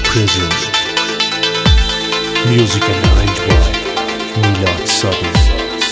presents music and arranged by Milad Sadiq.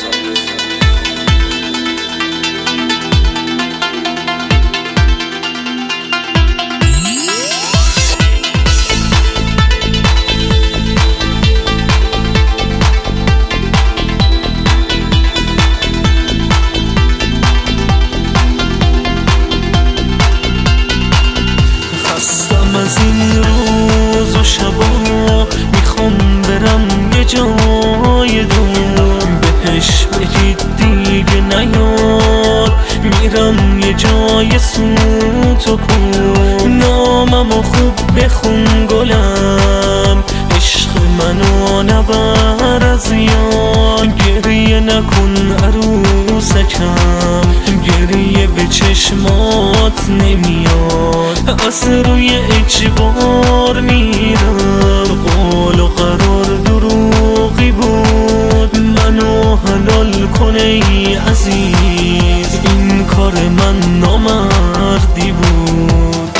از این روز و شبا میخوام برم یه جای دور، بهش بگید دیگه نیاد، میرم یه جای سوت و کور. ناممو خوب بخون گلم، عشق منو نبر از یاد. گریه نکن عروسکم، گریه به چشمات نمیاد. از روی اجبار میرم، قول و قرار دروغی بود. منو حلال کن ای عزیز، این کار من نامردی بود.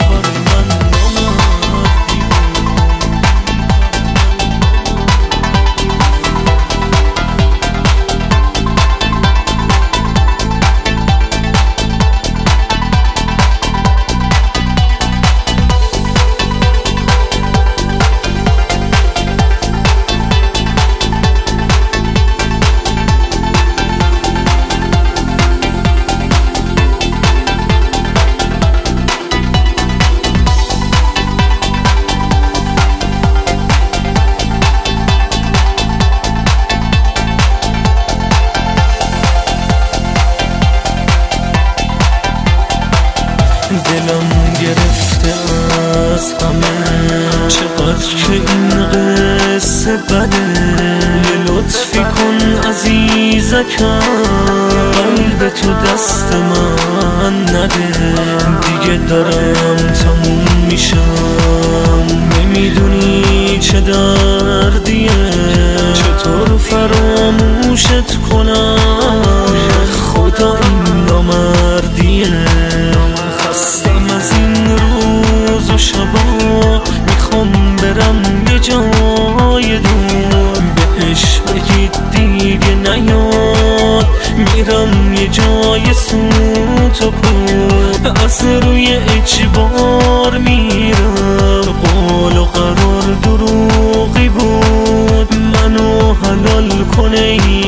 دلم گرفته از همه، چقدر که این قصه بده. یه لطفی کن عزیزکم، قلب تو دست من نده. دیگه دارم تموم میشم، نمیدونی چه دردیه. چطور فراموشت کنم، خدا این نامردیه. خستم از این روز و شبا، میخوام برم یه جای دور، بهش بگید دیگه نیاد. میرم یه جای سوت و کور، از روی اجبار میرم. قول و قرار دروغی بود. منو حلال کن ای